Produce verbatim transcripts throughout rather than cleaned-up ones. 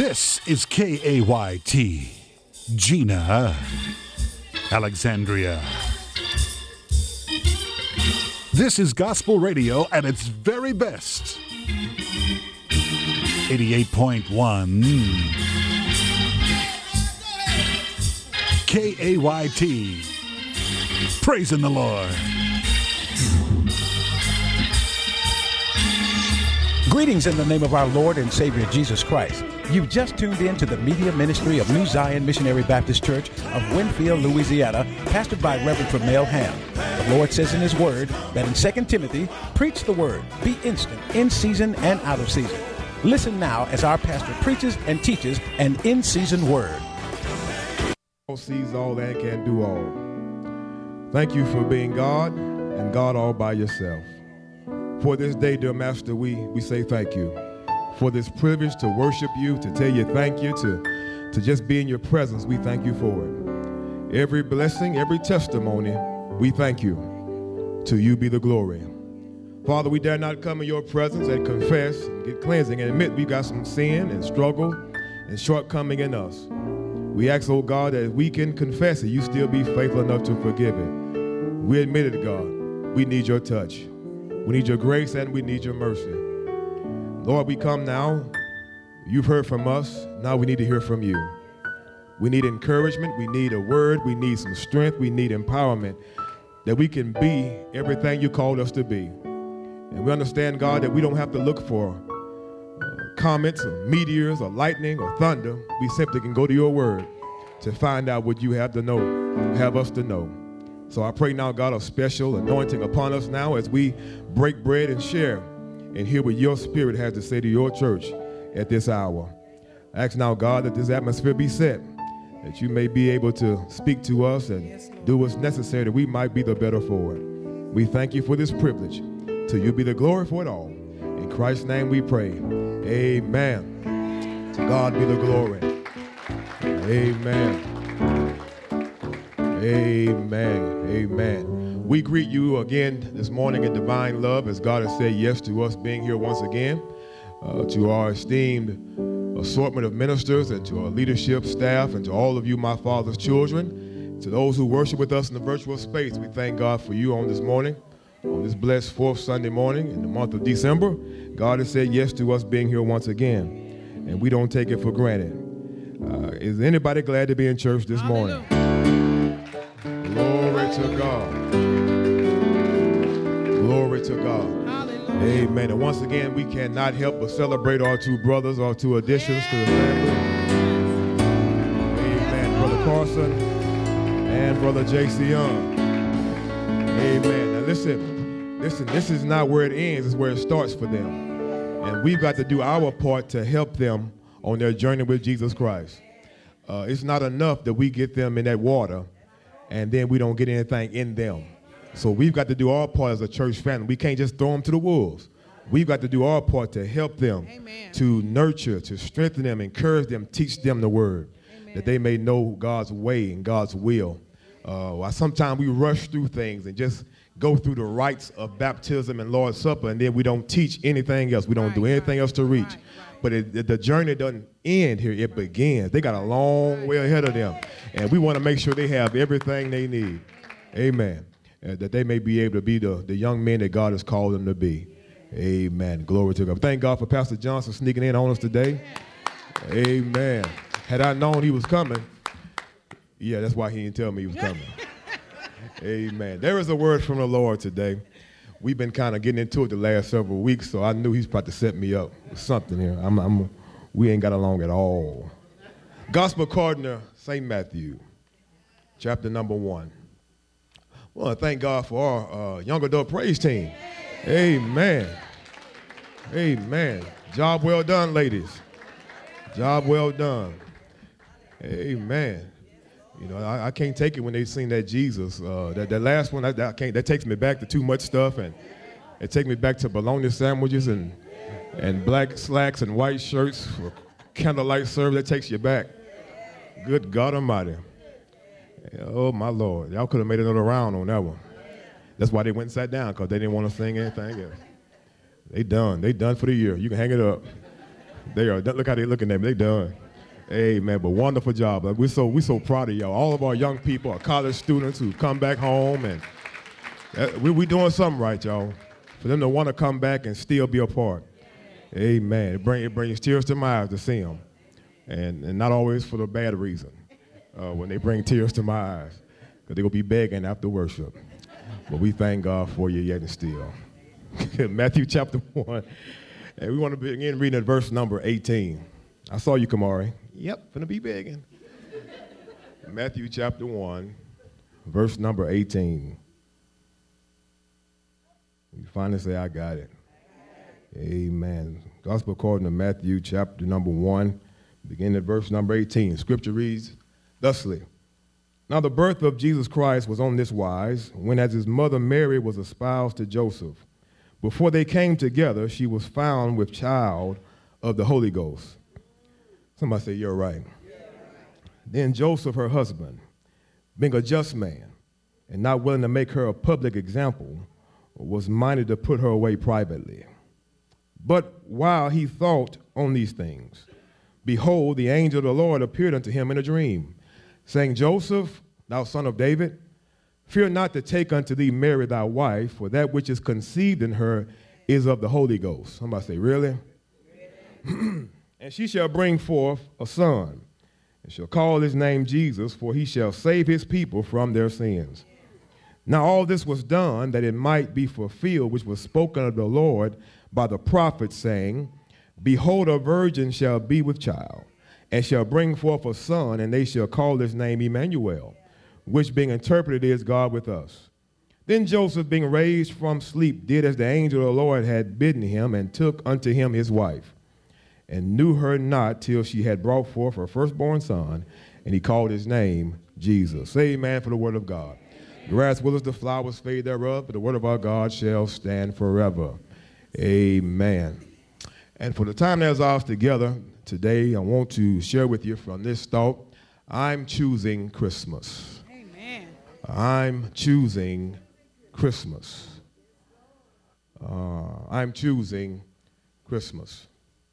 This is K A Y T, Gina, Alexandria. This is gospel radio at its very best. eighty-eight point one K A Y T, praising the Lord. Greetings in the name of our Lord and Savior Jesus Christ. You've just tuned in to the media ministry of New Zion Missionary Baptist Church of Winfield, Louisiana, pastored by Reverend Tremel Ham. The Lord says in his word that in Second Timothy, preach the word, be instant, in season and out of season. Listen now as our pastor preaches and teaches an in-season word. All sees all and can do all. Thank you for being God and God all by yourself. For this day, dear Master, we, we say thank you. For this privilege to worship you, to tell you thank you, to, to just be in your presence, we thank you for it. Every blessing, every testimony, we thank you. To you be the glory. Father, we dare not come in your presence and confess and get cleansing and admit we got some sin and struggle and shortcoming in us. We ask, oh God, that we can confess it, you still be faithful enough to forgive it. We admit it, God. We need your touch. We need your grace and we need your mercy. Lord, we come now. You've heard from us. Now we need to hear from you. We need encouragement. We need a word. We need some strength. We need empowerment that we can be everything you called us to be. And we understand, God, that we don't have to look for uh, comets or meteors or lightning or thunder. We simply can go to your word to find out what you have to know, have us to know. So I pray now, God, a special anointing upon us now as we break bread and share and hear what your spirit has to say to your church at this hour. I ask now, God, that this atmosphere be set, that you may be able to speak to us and do what's necessary that we might be the better for it. We thank you for this privilege. To you be the glory for it all. In Christ's name we pray. Amen. To God be the glory. Amen. Amen. Amen. We greet you again this morning in divine love as God has said yes to us being here once again, uh, to our esteemed assortment of ministers and to our leadership staff and to all of you, my Father's children, to those who worship with us in the virtual space. We thank God for you on this morning, on this blessed fourth Sunday morning in the month of December. God has said yes to us being here once again, and we don't take it for granted. Uh, is anybody glad to be in church this morning? Glory to God. Glory to God. Hallelujah. Amen. And once again, we cannot help but celebrate our two brothers, our two additions yes. to the family. Amen. Brother Carson and Brother J C Young. Amen. Now listen, listen, this is not where it ends, it's where it starts for them. And we've got to do our part to help them on their journey with Jesus Christ. Uh, it's not enough that we get them in that water and then we don't get anything in them. So we've got to do our part as a church family. We can't just throw them to the wolves. We've got to do our part to help them, Amen. To nurture, to strengthen them, encourage them, teach them the word, Amen. That they may know God's way and God's will. Uh, sometimes we rush through things and just go through the rites of baptism and Lord's Supper, and then we don't teach anything else. We don't right, do anything right, else to reach. Right, right. But it, the journey doesn't end here. It begins. They got a long way ahead of them, and we want to make sure they have everything they need. Amen. Uh, that they may be able to be the, the young men that God has called them to be. Amen. Glory to God. Thank God for Pastor Johnson sneaking in on us today. Amen. Had I known he was coming, yeah, that's why he didn't tell me he was coming. Amen. There is a word from the Lord today. We've been kind of getting into it the last several weeks, so I knew he's about to set me up with something here. I'm, I'm, we ain't got along at all. Gospel according to Saint Matthew, chapter number one. Well, thank God for our uh, young adult praise team. Amen. Amen. Job well done, ladies. Job well done. Amen. You know, I, I can't take it when they sing that Jesus. Uh, that, that last one, I, that, I can't, that takes me back to too much stuff, and it takes me back to bologna sandwiches and and black slacks and white shirts for candlelight service. That takes you back. Good God Almighty. Oh, my Lord. Y'all could have made another round on that one. That's why they went and sat down, because they didn't want to sing anything else. They done. They done for the year. You can hang it up. They are. Look how they looking at me. They done. Amen. But wonderful job. We're so we're so proud of y'all. All of our young people, our college students who come back home, and that, we we doing something right, y'all. For them to want to come back and still be a part. Amen. It, bring, it brings tears to my eyes to see them, and and not always for the bad reason. Uh, when they bring tears to my eyes, because they're gonna be begging after worship. But we thank God for you yet and still. Matthew chapter one, and we want to begin reading at verse number eighteen. I saw you, Kamari. Yep, gonna be begging. Matthew chapter one, verse number eighteen. You finally say, I got it. Amen. Gospel according to Matthew chapter number one, beginning at verse number eighteen. Scripture reads thusly. Now the birth of Jesus Christ was on this wise, when as his mother Mary was espoused to Joseph. Before they came together, she was found with child of the Holy Ghost. Somebody say, you're right. Then Joseph, her husband, being a just man and not willing to make her a public example, was minded to put her away privately. But while he thought on these things, behold, the angel of the Lord appeared unto him in a dream, saying, Joseph, thou son of David, fear not to take unto thee Mary thy wife, for that which is conceived in her is of the Holy Ghost. Somebody say, really? And she shall bring forth a son, and shall call his name Jesus, for he shall save his people from their sins. Now all this was done that it might be fulfilled, which was spoken of the Lord by the prophet, saying, behold, a virgin shall be with child, and shall bring forth a son, and they shall call his name Emmanuel, which being interpreted is God with us. Then Joseph, being raised from sleep, did as the angel of the Lord had bidden him, and took unto him his wife, and knew her not till she had brought forth her firstborn son, and he called his name Jesus. Say amen for the word of God. The grass withers, the flowers fade thereof, but the word of our God shall stand forever. Amen. And for the time that's ours together today, I want to share with you from this thought, I'm choosing Christmas. Amen. I'm choosing Christmas. Uh, I'm choosing Christmas.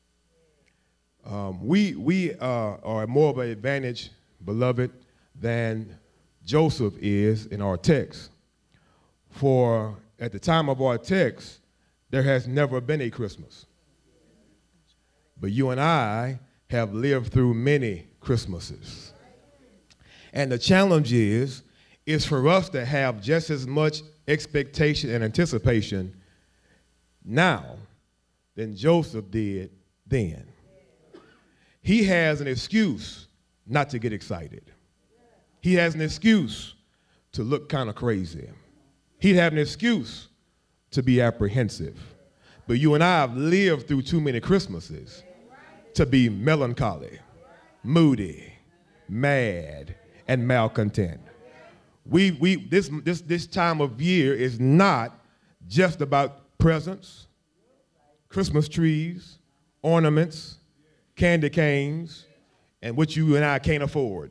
Um, we we uh, are more of an advantage, beloved, than Joseph is in our text. For at the time of our text, there has never been a Christmas. But you and I have lived through many Christmases. And the challenge is, is for us to have just as much expectation and anticipation now than Joseph did then. He has an excuse not to get excited. He has an excuse to look kind of crazy. He'd have an excuse to be apprehensive. But you and I have lived through too many Christmases to be melancholy, moody, mad, and malcontent. We, we, this, this, this time of year is not just about presents, Christmas trees, ornaments, candy canes, and what you and I can't afford.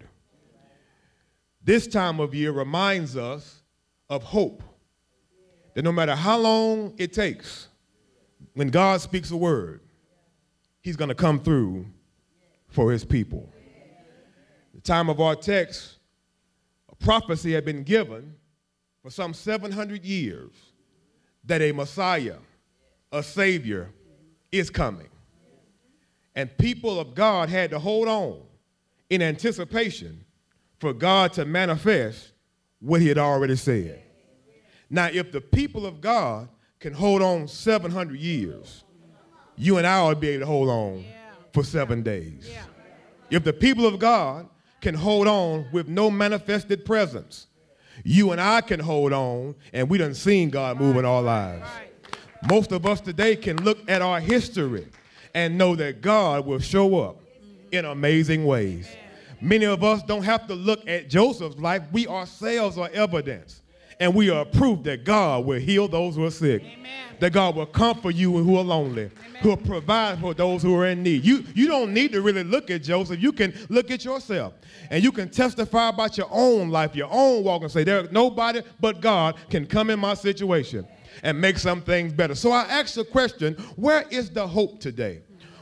This time of year reminds us of hope, that no matter how long it takes, when God speaks a word, he's going to come through for his people. The time of our text, a prophecy had been given for some seven hundred years that a Messiah, a Savior, is coming. And people of God had to hold on in anticipation for God to manifest what he had already said. Now, if the people of God can hold on seven hundred years, you and I ought to be able to hold on yeah. for seven days. Yeah. If the people of God can hold on with no manifested presence, you and I can hold on, and we done seen God move in our lives. Right. Most of us today can look at our history and know that God will show up in amazing ways. Many of us don't have to look at Joseph's life. We ourselves are evidence. And we are proof that God will heal those who are sick. Amen. That God will comfort you who are lonely. Amen. Who will provide for those who are in need. You, you don't need to really look at Joseph. You can look at yourself. And you can testify about your own life, your own walk, and say, there's nobody but God can come in my situation and make some things better. So I ask the question, where is the hope today?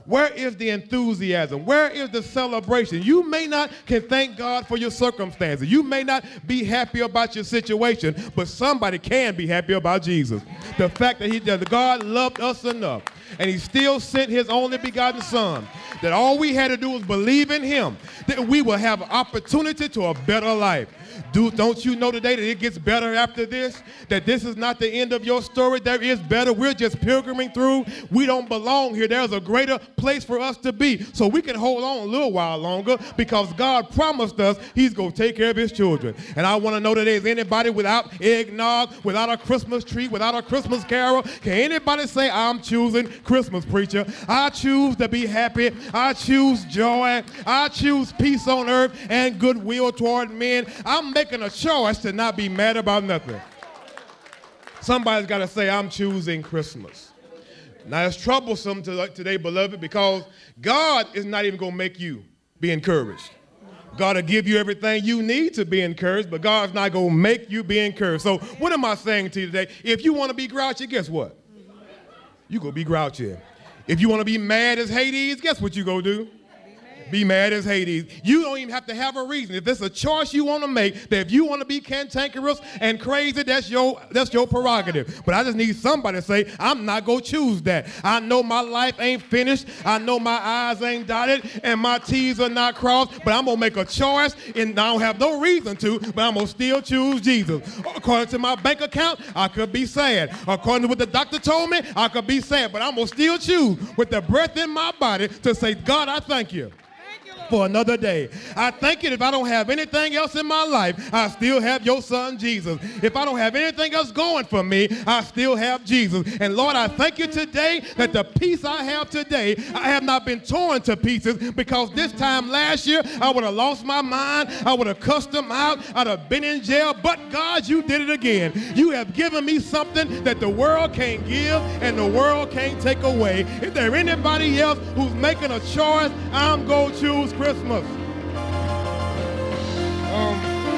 Where is the enthusiasm? Where is the celebration? You may not can thank God for your circumstances. You may not be happy about your situation, but somebody can be happy about Jesus. The fact that, he, that God loved us enough, and he still sent his only begotten son, that all we had to do was believe in him, that we will have opportunity to a better life. Do, don't you know today that it gets better after this? That this is not the end of your story. There is better. We're just pilgriming through. We don't belong here. There's a greater place for us to be. So we can hold on a little while longer because God promised us he's going to take care of his children. And I want to know today, is anybody without eggnog, without a Christmas tree, without a Christmas carol? Can anybody say, I'm choosing Christmas, preacher? I choose to be happy. I choose joy. I choose peace on earth and goodwill toward men. I'm making a choice to not be mad about nothing. Somebody's got to say, I'm choosing Christmas. Now, it's troublesome to, today, beloved, because God is not even going to make you be encouraged. God will give you everything you need to be encouraged, but God's not going to make you be encouraged. So what am I saying to you today? If you want to be grouchy, guess what? You're going to be grouchy. If you want to be mad as Hades, guess what you're going to do? Be mad as Hades. You don't even have to have a reason. If there's a choice you want to make, that if you want to be cantankerous and crazy, that's your that's your prerogative. But I just need somebody to say, I'm not going to choose that. I know my life ain't finished. I know my I's ain't dotted and my T's are not crossed, but I'm going to make a choice, and I don't have no reason to, but I'm going to still choose Jesus. According to my bank account, I could be sad. According to what the doctor told me, I could be sad, but I'm going to still choose with the breath in my body to say, God, I thank you for another day. I thank you. If I don't have anything else in my life, I still have your son, Jesus. If I don't have anything else going for me, I still have Jesus. And Lord, I thank you today that the peace I have today, I have not been torn to pieces, because this time last year, I would have lost my mind. I would have cussed them out. I'd have been in jail. But God, you did it again. You have given me something that the world can't give and the world can't take away. If there anybody else who's making a choice, I'm going to choose Christmas. Um,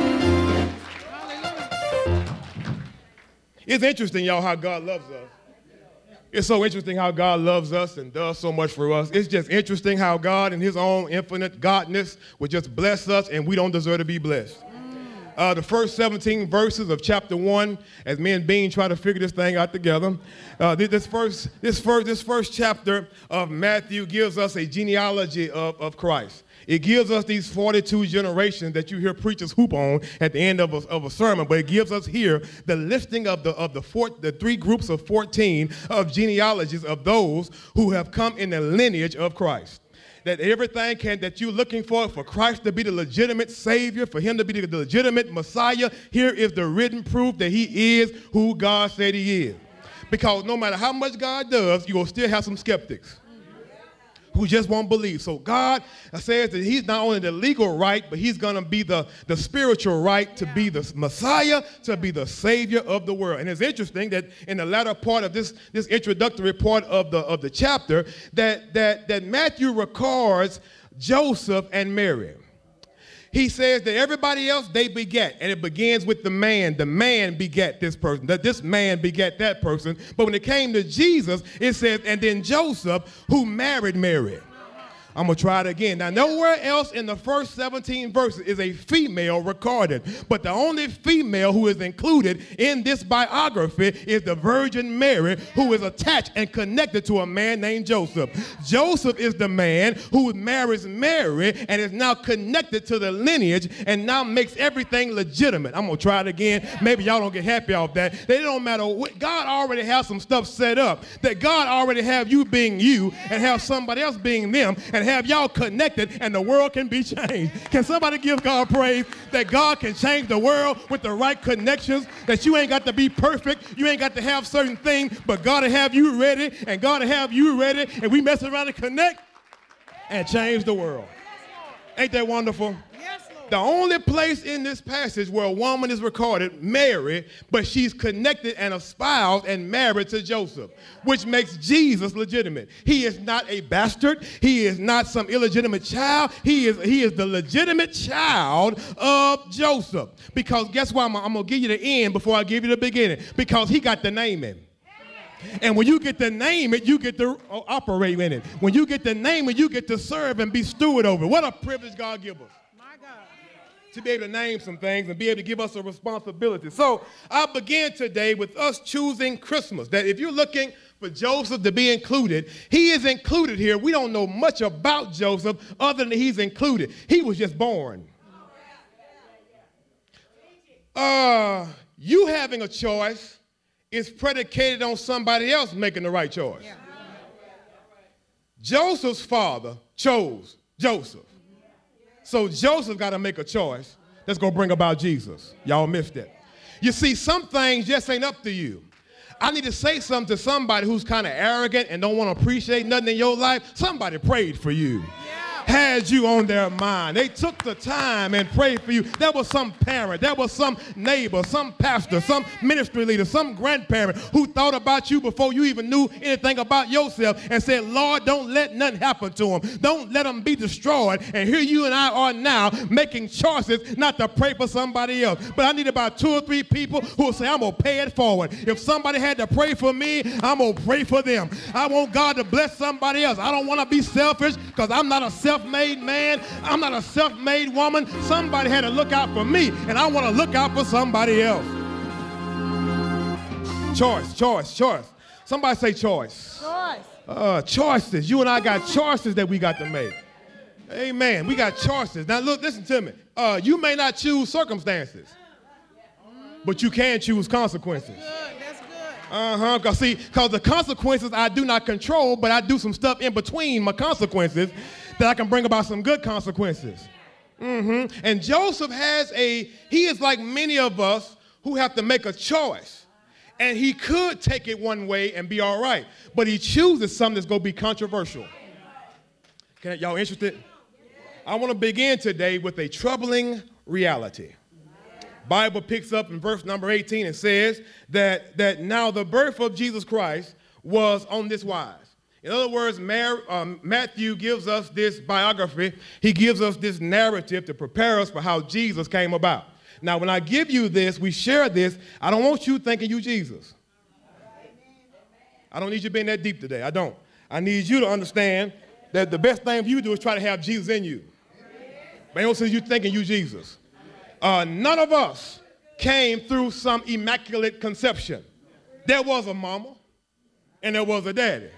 it's interesting, y'all, how God loves us. It's so interesting how God loves us and does so much for us. It's just interesting how God, in his own infinite godness, would just bless us, and we don't deserve to be blessed. Uh, the first seventeen verses of chapter one, as me and Bean try to figure this thing out together, uh, this, first, this, first, this first chapter of Matthew gives us a genealogy of, of Christ. It gives us these forty-two generations that you hear preachers hoop on at the end of a, of a sermon, but it gives us here the listing of the of the, four, the three groups of fourteen of genealogies of those who have come in the lineage of Christ. That everything can that you're looking for, for Christ to be the legitimate Savior, for him to be the legitimate Messiah, here is the written proof that he is who God said he is. Because no matter how much God does, you're going to still have some skeptics who just won't believe. So God says that he's not only the legal right, but he's going to be the, the spiritual right to be the Messiah, to be the Savior of the world. And it's interesting that in the latter part of this, this introductory part of the, of the chapter, that, that, that Matthew records Joseph and Mary. He says that everybody else, they beget, and it begins with the man. The man begat this person, that this man begat that person. But when it came to Jesus, it says, and then Joseph, who married Mary. I'm going to try it again. Now, nowhere else in the first seventeen verses is a female recorded, but the only female who is included in this biography is the Virgin Mary, who is attached and connected to a man named Joseph. Joseph is the man who marries Mary and is now connected to the lineage and now makes everything legitimate. I'm going to try it again. Maybe y'all don't get happy off that. It don't matter what. God already has some stuff set up, that God already have you being you and have somebody else being them, and have y'all connected, and the world can be changed. Can somebody give God praise that God can change the world with the right connections, that you ain't got to be perfect, you ain't got to have certain things, but God will have you ready, and God will have you ready, and we mess around and connect and change the world. Ain't that wonderful? The only place in this passage where a woman is recorded, Mary, but she's connected and espoused and married to Joseph, which makes Jesus legitimate. He is not a bastard. He is not some illegitimate child. He is, he is the legitimate child of Joseph. Because guess what? I'm, I'm going to give you the end before I give you the beginning. Because he got the name in. And when you get to name it, you get to operate in it. When you get to name it, you get to serve and be steward over it. What a privilege God gives us. My God. To be able to name some things and be able to give us a responsibility. So I begin today with us choosing Christmas. That if you're looking for Joseph to be included, he is included here. We don't know much about Joseph other than he's included. He was just born. Uh, you having a choice is predicated on somebody else making the right choice. Yeah. Joseph's father chose Joseph. So Joseph got to make a choice that's going to bring about Jesus. Y'all missed that. You see, some things just ain't up to you. I need to say something to somebody who's kind of arrogant and don't want to appreciate nothing in your life. Somebody prayed for you. Yeah. Had you on their mind. They took the time and prayed for you. There was some parent, there was some neighbor, some pastor, some ministry leader, some grandparent who thought about you before you even knew anything about yourself and said, Lord, don't let nothing happen to them. Don't let them be destroyed. And here you and I are now making choices not to pray for somebody else. But I need about two or three people who will say, I'm going to pay it forward. If somebody had to pray for me, I'm going to pray for them. I want God to bless somebody else. I don't want to be selfish because I'm not a self self-made man. I'm not a self-made woman. Somebody had to look out for me, and I want to look out for somebody else. Choice, choice, choice. Somebody say choice. Choice. Uh, choices. You and I got choices that we got to make. Amen. We got choices. Now, look, listen to me. Uh, you may not choose circumstances, but you can choose consequences. Uh-huh, because see, because the consequences I do not control, but I do some stuff in between my consequences that I can bring about some good consequences. Mm-hmm. And Joseph has a, he is like many of us who have to make a choice. And he could take it one way and be all right, but he chooses something that's going to be controversial. Can y'all interested? I want to begin today with a troubling reality. Bible picks up in verse number eighteen and says that, that now the birth of Jesus Christ was on this wise. In other words, Mary, um, Matthew gives us this biography. He gives us this narrative to prepare us for how Jesus came about. Now, when I give you this, we share this, I don't want you thinking you Jesus. I don't need you being that deep today. I don't. I need you to understand that the best thing for you to do is try to have Jesus in you. But don't say you thinking you Jesus. Uh, none of us came through some immaculate conception. There was a mama and there was a daddy.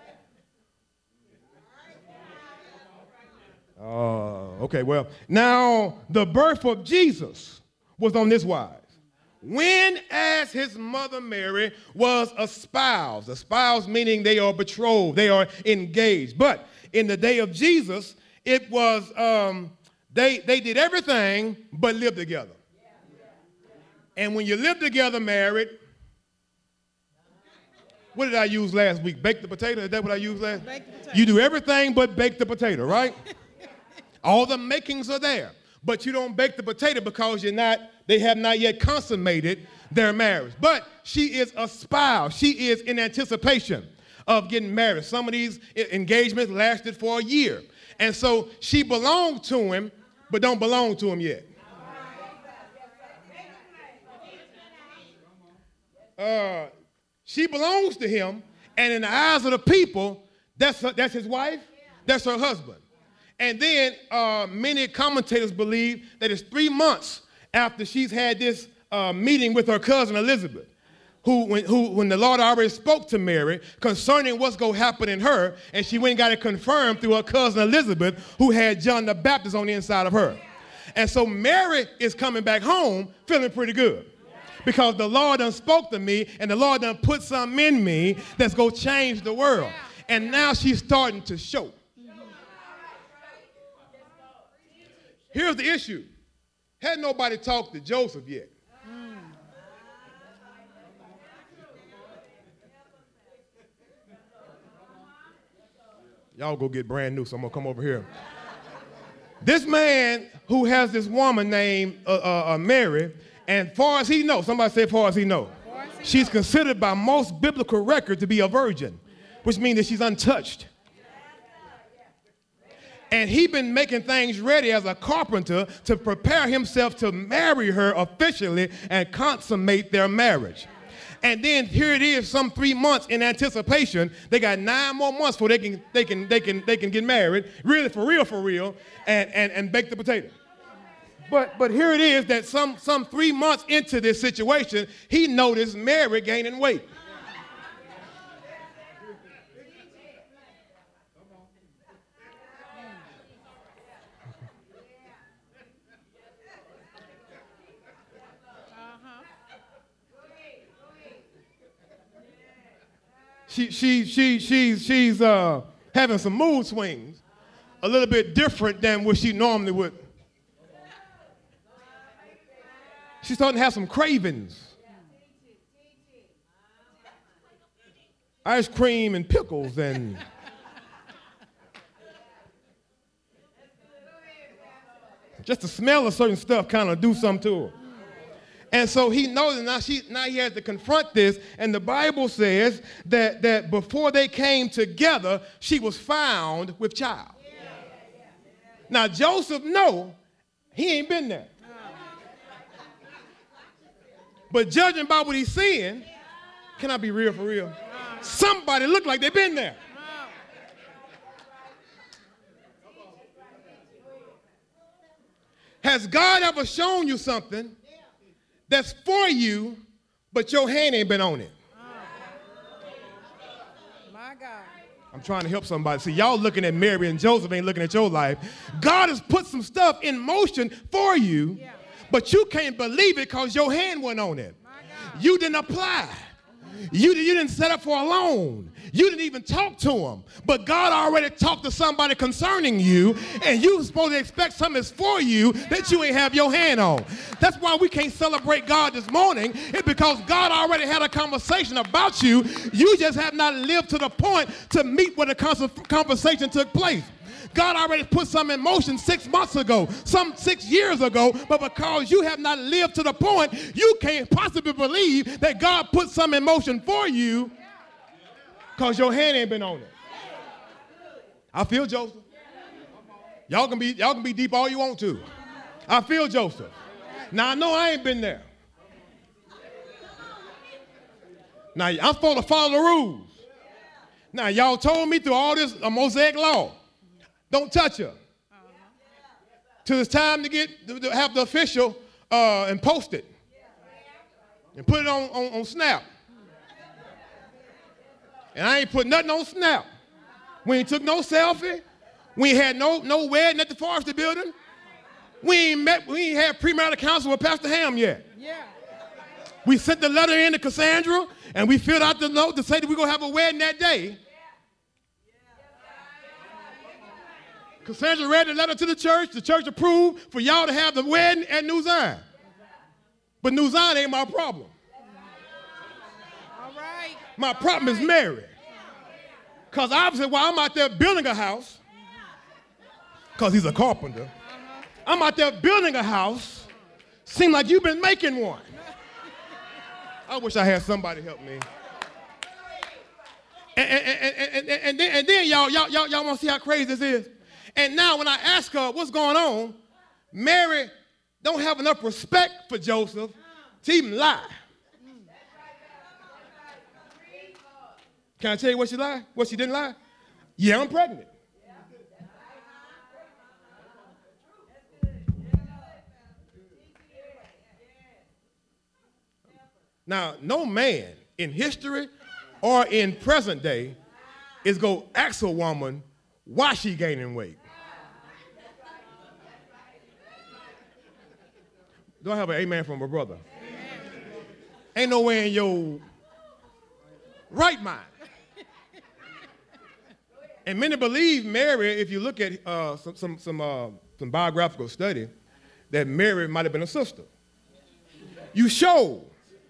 Uh, okay, well, now the birth of Jesus was on this wise. When as his mother Mary was espoused, espoused meaning they are betrothed, they are engaged. But in the day of Jesus, it was, um, they, they did everything but live together. And when you live together married, what did I use last week? Bake the potato? Is that what I used last? Bake the potato. You do everything but bake the potato, right? All the makings are there. But you don't bake the potato because you're not, they have not yet consummated their marriage. But she is espoused. She is in anticipation of getting married. Some of these engagements lasted for a year. And so she belonged to him, but don't belong to him yet. Uh, she belongs to him, and in the eyes of the people, that's, her, that's his wife, that's her husband. And then uh, many commentators believe that it's three months after she's had this uh, meeting with her cousin Elizabeth, who when, who, when the Lord already spoke to Mary concerning what's going to happen in her, and she went and got it confirmed through her cousin Elizabeth, who had John the Baptist on the inside of her. And so Mary is coming back home feeling pretty good. Because the Lord done spoke to me, and the Lord done put something in me that's going to change the world. And now she's starting to show. Here's the issue. Had nobody talked to Joseph yet. Y'all go get brand new, so I'm going to come over here. This man who has this woman named uh, uh, uh, Mary, and far as he knows, somebody say far as he knows, she's considered by most biblical records to be a virgin, which means that she's untouched. And he been making things ready as a carpenter to prepare himself to marry her officially and consummate their marriage. And then here it is, some three months in anticipation. They got nine more months before they can they can they can they can get married, really for real, for real, and and, and bake the potato. But but here it is that some some three months into this situation, he noticed Mary gaining weight. She, she, she, she, she's uh, having some mood swings, a little bit different than what she normally would. She's starting to have some cravings. Ice cream and pickles and just the smell of certain stuff kind of do something to her. And so he knows that now, she, now he has to confront this, and the Bible says that, that before they came together, she was found with child. Yeah. Now, Joseph, no, he ain't been there. But judging by what he's seeing, can I be real for real? Somebody look like they've been there. Has God ever shown you something that's for you, but your hand ain't been on it? My God. I'm trying to help somebody. See, y'all looking at Mary and Joseph ain't looking at your life. God has put some stuff in motion for you, yeah. but you can't believe it because your hand wasn't on it. You didn't apply. You, you didn't set up for a loan. You didn't even talk to him. But God already talked to somebody concerning you, and you supposed to expect something that's for you that you ain't have your hand on. That's why we can't celebrate God this morning. It's because God already had a conversation about you. You just have not lived to the point to meet where the conversation took place. God already put something in motion six months ago, some six years ago, but because you have not lived to the point, you can't possibly believe that God put something in motion for you because your hand ain't been on it. I feel Joseph. Y'all can be, y'all can be deep all you want to. I feel Joseph. Now, I know I ain't been there. Now, I'm supposed to follow the rules. Now, y'all told me through all this uh, Mosaic law, don't touch her. Uh-huh. Till it's time to get to have the official uh, and post it and put it on, on, on Snap. And I ain't put nothing on Snap. We ain't took no selfie. We ain't had no no wedding at the Forrester building. We ain't met. We ain't had premarital counsel with Pastor Ham yet. Yeah. We sent the letter in to Cassandra and we filled out the note to say that we're gonna have a wedding that day. Cassandra read the letter to the church. The church approved for y'all to have the wedding at New Zion. But New Zion ain't my problem. All right. My problem is Mary. Because obviously while I'm out there building a house, because he's a carpenter, I'm out there building a house, seem like you've been making one. I wish I had somebody help me. And, and, and, and, and, and then, and then y'all, y'all, y'all, y'all want to see how crazy this is? And now when I ask her what's going on, Mary don't have enough respect for Joseph to even lie. Can I tell you what she lied? What she didn't lie? Yeah, I'm pregnant. Now, no man in history or in present day is going to ask a woman why she gaining weight. Do I have an amen from my brother? Amen. Ain't no way in your right mind. And many believe Mary, if you look at uh, some some some, uh, some biographical study, that Mary might have been a sister. You show.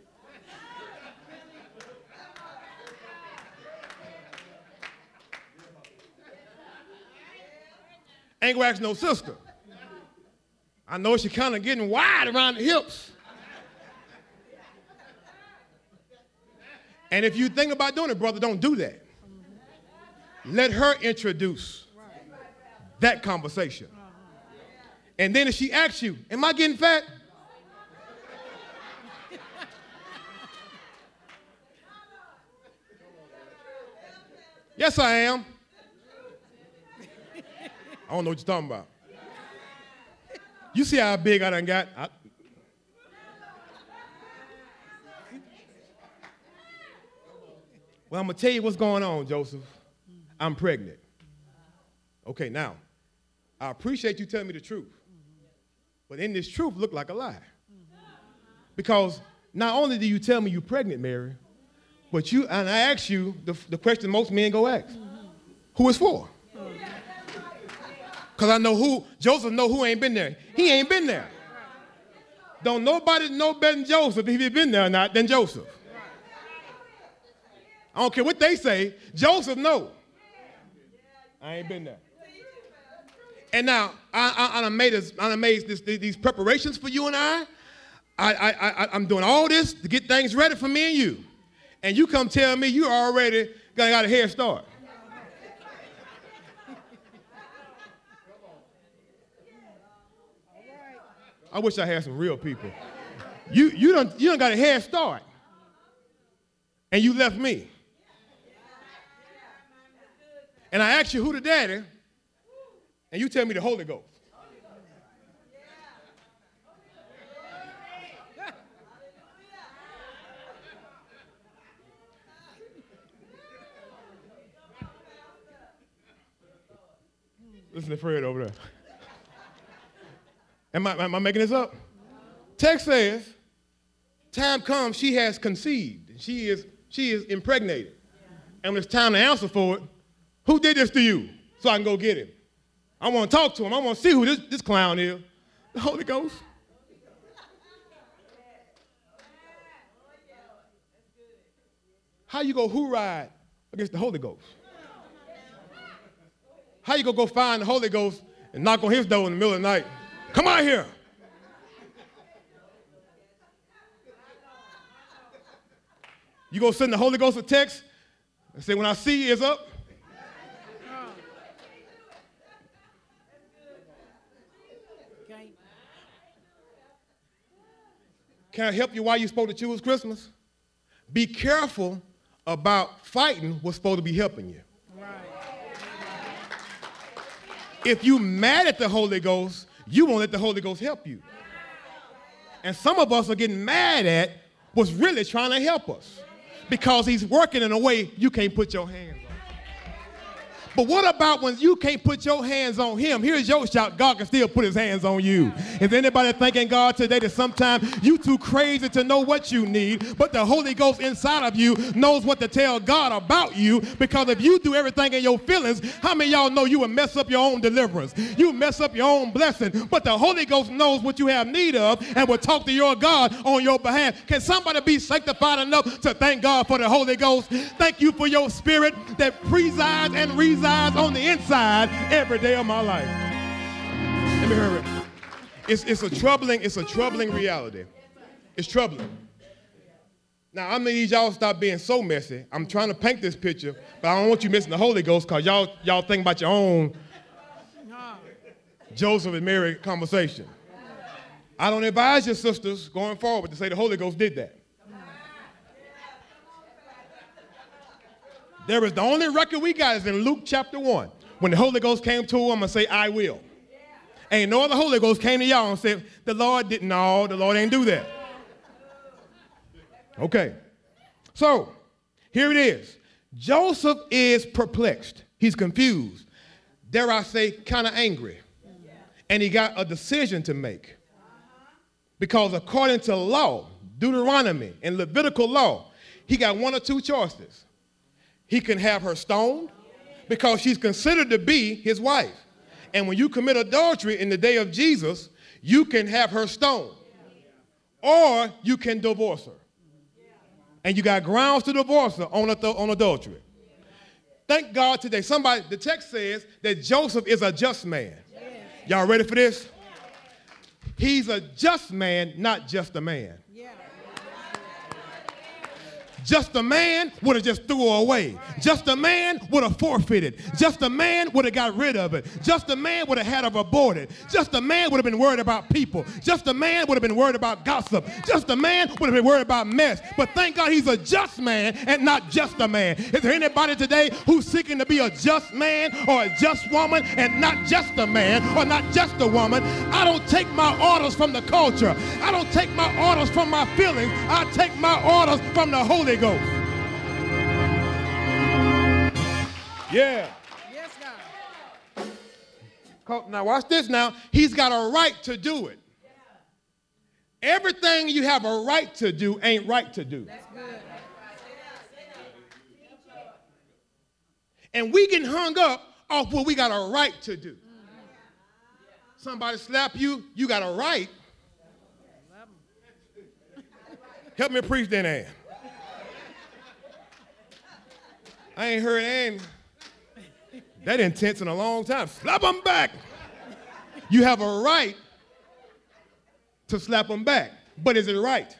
Ain't gonna ask no sister. I know she kind of getting wide around the hips. And if you think about doing it, brother, don't do that. Let her introduce that conversation. And then if she asks you, am I getting fat? Yes, I am. I don't know what you're talking about. You see how big I done got? I... Well, I'm going to tell you what's going on, Joseph. I'm pregnant. Okay, now, I appreciate you telling me the truth. But in this truth, look like a lie. Because not only do you tell me you're pregnant, Mary, but you, and I ask you the, the question most men go ask. Who is for? Because I know who, Joseph know who ain't been there. He ain't been there. Don't nobody know better than Joseph if he's been there or not than Joseph. I don't care what they say, Joseph know. I ain't been there. And now, I, I, I made, this, I made this, these preparations for you and I. I, I, I. I'm doing all this to get things ready for me and you. And you come tell me you already got, got a head start. I wish I had some real people. You, you, done, you done got a head start. And you left me. And I asked you who the daddy, and you tell me the Holy Ghost. Listen to Fred over there. Am I, am I making this up? Text says, time comes, she has conceived. She is, she is impregnated. And when it's time to answer for it, who did this to you? So I can go get him. I want to talk to him. I want to see who this, this clown is. The Holy Ghost. How you go who ride against the Holy Ghost? How you gonna go find the Holy Ghost and knock on his door in the middle of the night? Come out here. You gonna send the Holy Ghost a text and say, when I see you, it's up? Can I help you why you're supposed to choose Christmas? Be careful about fighting what's supposed to be helping you. Right. If you're mad at the Holy Ghost, you won't let the Holy Ghost help you. And some of us are getting mad at what's really trying to help us because he's working in a way you can't put your hands on. But what about when you can't put your hands on him? Here's your shout. God can still put his hands on you. Is anybody thanking God today that sometimes you too crazy to know what you need, but the Holy Ghost inside of you knows what to tell God about you? Because if you do everything in your feelings, how many of y'all know you will mess up your own deliverance? You mess up your own blessing, but the Holy Ghost knows what you have need of and will talk to your God on your behalf. Can somebody be sanctified enough to thank God for the Holy Ghost? Thank you for your spirit that presides and resides on the inside every day of my life. Let me hurry. It's, it's a troubling, it's a troubling reality. It's troubling. Now, I'm gonna need y'all to stop being so messy. I'm trying to paint this picture, but I don't want you missing the Holy Ghost because y'all, y'all think about your own Joseph and Mary conversation. I don't advise your sisters going forward to say the Holy Ghost did that. There is the only record we got is in Luke chapter one. When the Holy Ghost came to him and say, I will. Ain't no other Holy Ghost came to y'all and said, the Lord didn't. No, the Lord ain't do that. Okay. So, here it is. Joseph is perplexed. He's confused. Dare I say, kind of angry. And he got a decision to make. Because according to law, Deuteronomy and Levitical law, he got one or two choices. He can have her stoned because she's considered to be his wife. And when you commit adultery in the day of Jesus, you can have her stoned. Or you can divorce her. And you got grounds to divorce her on, on adultery. Thank God today. Somebody, the text says that Joseph is a just man. Y'all ready for this? He's a just man, not just a man. Just a man would have just threw her away. Just a man would have forfeited. Just a man would have got rid of it. Just a man would have had her aborted. Just a man would have been worried about people. Just a man would have been worried about gossip. Just a man would have been worried about mess. But thank God he's a just man and not just a man. Is there anybody today who's seeking to be a just man or a just woman and not just a man or not just a woman? I don't take my orders from the culture. I don't take my orders from my feelings. I take my orders from the Holy Ghost. Yeah. Yes, God. Now watch this now. He's got a right to do it. Everything you have a right to do ain't right to do. That's good. And we get hung up off what we got a right to do. Somebody slap you, you got a right. Help me preach then, Ann. I ain't heard Ann that intense in a long time. Slap them back. You have a right to slap them back, but is it right?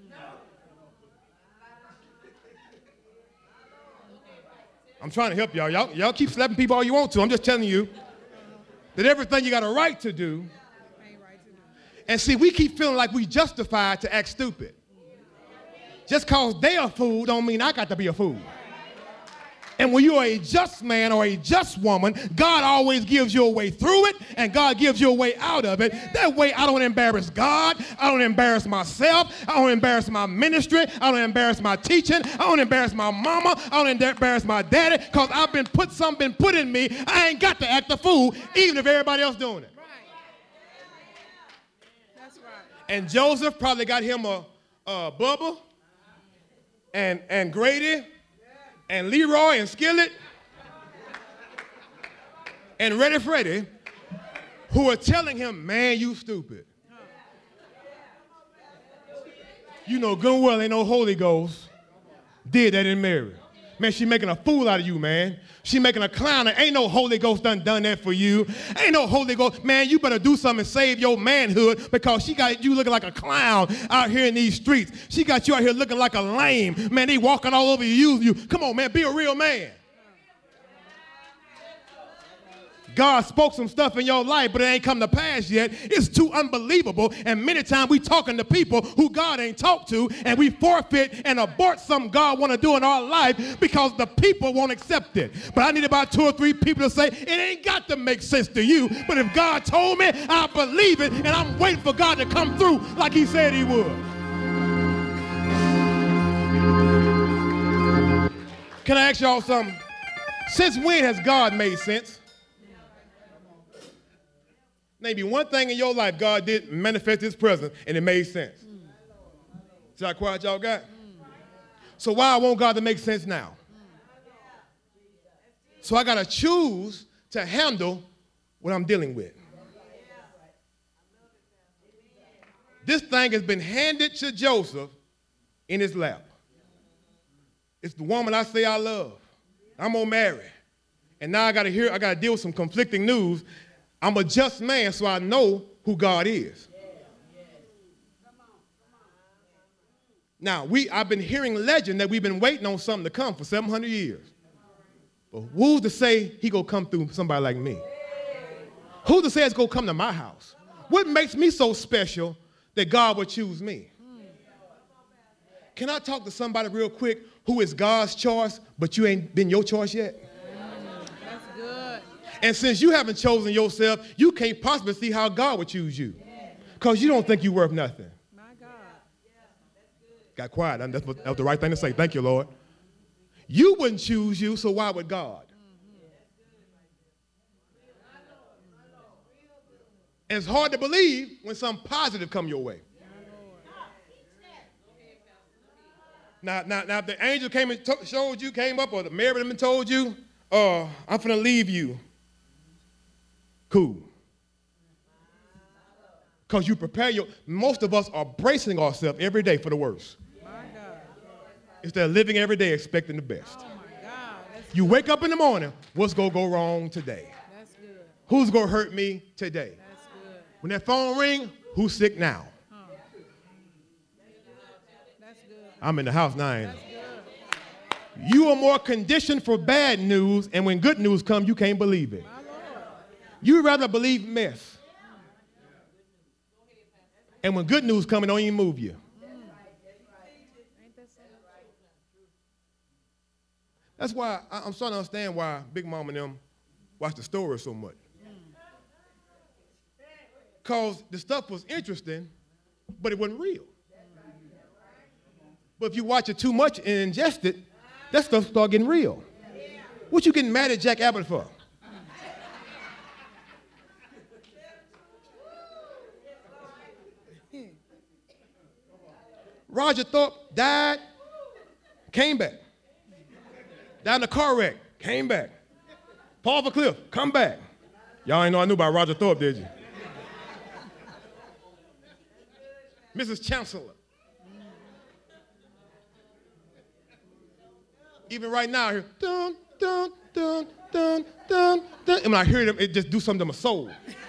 I'm trying to help y'all. Y'all, y'all keep slapping people all you want to. I'm just telling you that everything you got a right to do. And see, we keep feeling like we justified to act stupid. Just because they a fool don't mean I got to be a fool. And when you're a just man or a just woman, God always gives you a way through it, and God gives you a way out of it. That way I don't embarrass God. I don't embarrass myself. I don't embarrass my ministry. I don't embarrass my teaching. I don't embarrass my mama. I don't embarrass my daddy, because I've been put, something been put in me. I ain't got to act a fool, even if everybody else doing it. Right. That's right. And Joseph probably got him a, a Bubba and, and Grady and Leroy and Skillet and Ready Freddy, who are telling him, man, you stupid. You know good and well ain't no Holy Ghost did that in Mary. Man, she making a fool out of you, man. She making a clown. Ain't no Holy Ghost done done that for you. Ain't no Holy Ghost. Man, you better do something and save your manhood, because she got you looking like a clown out here in these streets. She got you out here looking like a lame. Man, they walking all over you. you. Come on, man, be a real man. God spoke some stuff in your life, but it ain't come to pass yet. It's too unbelievable. And many times we talking to people who God ain't talked to, and we forfeit and abort something God want to do in our life because the people won't accept it. But I need about two or three people to say, it ain't got to make sense to you, but if God told me, I believe it, and I'm waiting for God to come through like he said he would. Can I ask y'all something? Since when has God made sense? Maybe one thing in your life God did manifest his presence and it made sense. Mm. See how quiet y'all got? Mm. So why I want God to make sense now? Mm. So I got to choose to handle what I'm dealing with. This thing has been handed to Joseph in his lap. It's the woman I say I love. I'm gonna marry. And now I gotta hear, I gotta deal with some conflicting news. I'm a just man, so I know who God is. Now, we, I've been hearing legend that we've been waiting on something to come for seven hundred years. But who's to say he gonna come through somebody like me? Who's to say it's gonna come to my house? What makes me so special that God would choose me? Can I talk to somebody real quick who is God's choice, but you ain't been your choice yet? That's good. And since you haven't chosen yourself, you can't possibly see how God would choose you, because you don't think you're worth nothing. My God. Got quiet. That's what, that was the right thing to say. Thank you, Lord. You wouldn't choose you, so why would God? And it's hard to believe when something positive come your way. Now, now, now, if the angel came and to- showed you, came up, or the Mary and told you, uh, I'm finna leave you. Cool. Because you prepare your, most of us are bracing ourselves every day for the worst. My God. Instead of living every day expecting the best. Oh, my God. That's You wake up in the morning, what's gonna go wrong today? That's good. Who's gonna hurt me today? That's good. When that phone ring, who's sick now? Huh. That's good. I'm in the house now, ain't I? That's good. You are more conditioned for bad news, and when good news comes, you can't believe it. You'd rather believe mess. And when good news comes, it don't even move you. That's why I'm starting to understand why Big Mama and them watch the story so much. Because the stuff was interesting, but it wasn't real. But if you watch it too much and ingest it, that stuff start getting real. What you getting mad at Jack Abbott for? Roger Thorpe died, came back. Died in a car wreck, came back. Paul Cliff, come back. Y'all ain't know I knew about Roger Thorpe, did you? Missus Chancellor. Even right now, I hear dun, dun, dun, dun, dun, dun. And when I hear them, it just do something to my soul.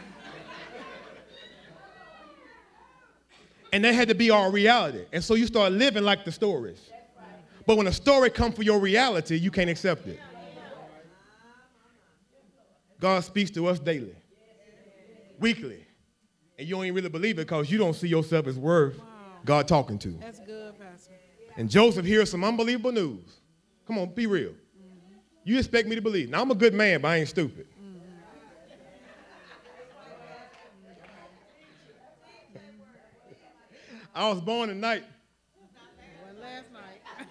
And that had to be our reality. And so you start living like the stories. But when a story comes for your reality, you can't accept it. God speaks to us daily, weekly. And you don't even really believe it because you don't see yourself as worth God talking to. That's good, Pastor. And Joseph hears some unbelievable news. Come on, be real. Mm-hmm. You expect me to believe. Now, I'm a good man, but I ain't stupid. Mm-hmm. I was born tonight. Well, last night.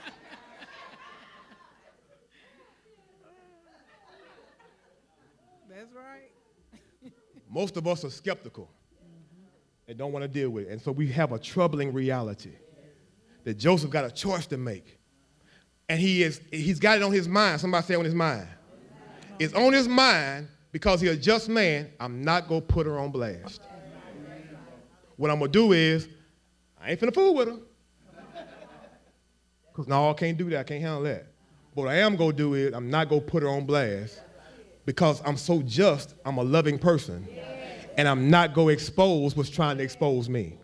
That's right. Most of us are skeptical mm-hmm. and don't want to deal with it. And so we have a troubling reality that Joseph got a choice to make. And he is, he's got it on his mind. Somebody say on his mind. It's on his mind because he's a just man. I'm not going to put her on blast. What I'm going to do is, I ain't finna fool with her. Because no, I can't do that. I can't handle that. But what I am going to do is, I'm not going to put her on blast because I'm so just, I'm a loving person. And I'm not going to expose what's trying to expose me.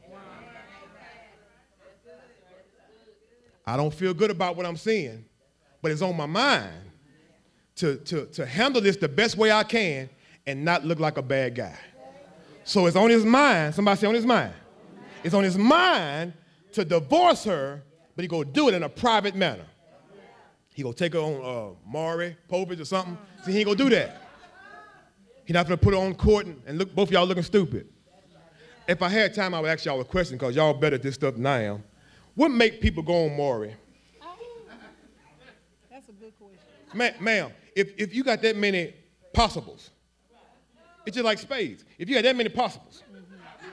I don't feel good about what I'm seeing, but it's on my mind to, to, to handle this the best way I can and not look like a bad guy. So it's on his mind. Somebody say on his mind. It's on his mind to divorce her, but he gonna do it in a private manner. He gonna take her on uh, Maury Povich or something. See, he ain't gonna do that. He's not gonna put her on court and, and look, both of y'all looking stupid. If I had time, I would ask y'all a question because y'all better at this stuff than I am. What make people go on Maury? That's a good question. Ma- ma'am, if, if you got that many possibles, it's just like spades. If you got that many possibles, mm-hmm.